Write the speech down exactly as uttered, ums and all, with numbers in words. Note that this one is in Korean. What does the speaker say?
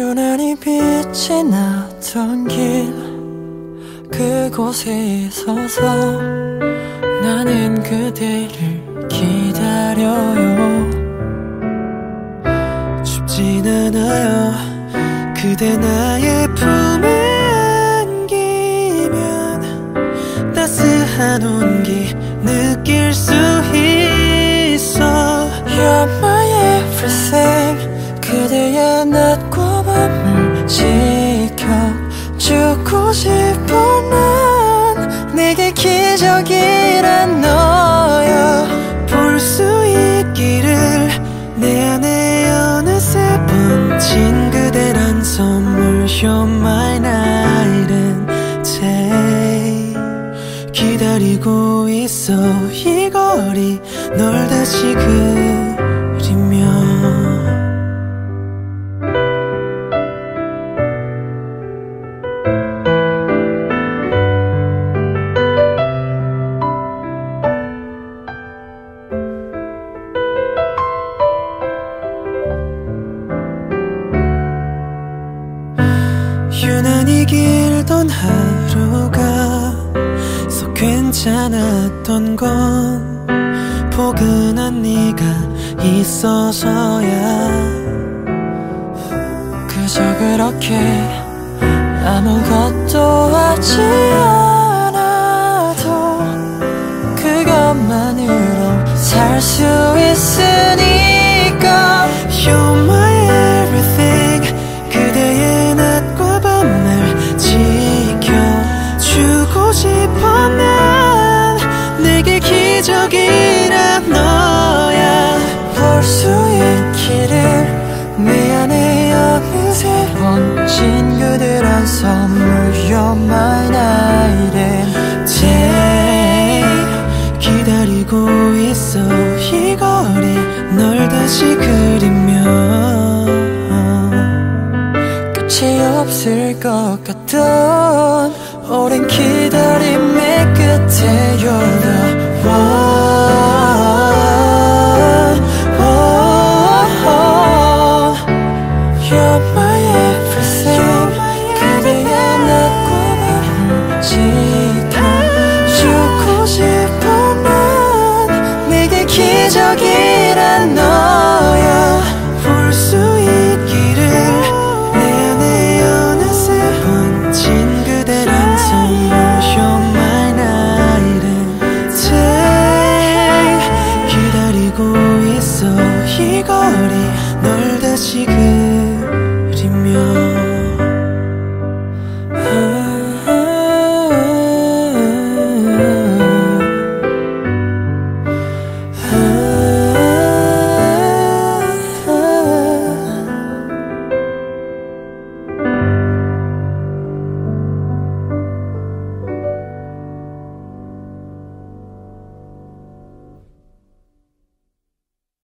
유난히 빛이 나던 길 그곳에 서서 나는 그대를 기다려요. 춥진 않아요. 그대 나의 품에 안기면 따스한 온기 느낄 수 있어. You're my everything. 그대의 낮과 밤을 지켜주고 싶어. 난 내게 기적이란 너야. 볼 수 있기를 내 안에 어느새 번진 그대란 선물. You're my night and day. 기다리고 있어 이 거리 널 다시 그리며. 유난히 길던 하루가 썩 괜찮았던 건 포근한 네가 있어서야. 그저 그렇게 아무것도 하지 않아도 그것만으로 살 수 있으니까. You're my everything. 그대의 낮과 밤을 지켜주고 싶어. 난 내게 기적이란 너야. 볼 수 있기를 내 안에 어느새 번진 그대란 선물. You're my night and day. 기다리고 있어 이 거리 널 다시 그리며. 끝이 없을 것 같던 오랜 기다림의 끝에 You're the one, one. You're my everything.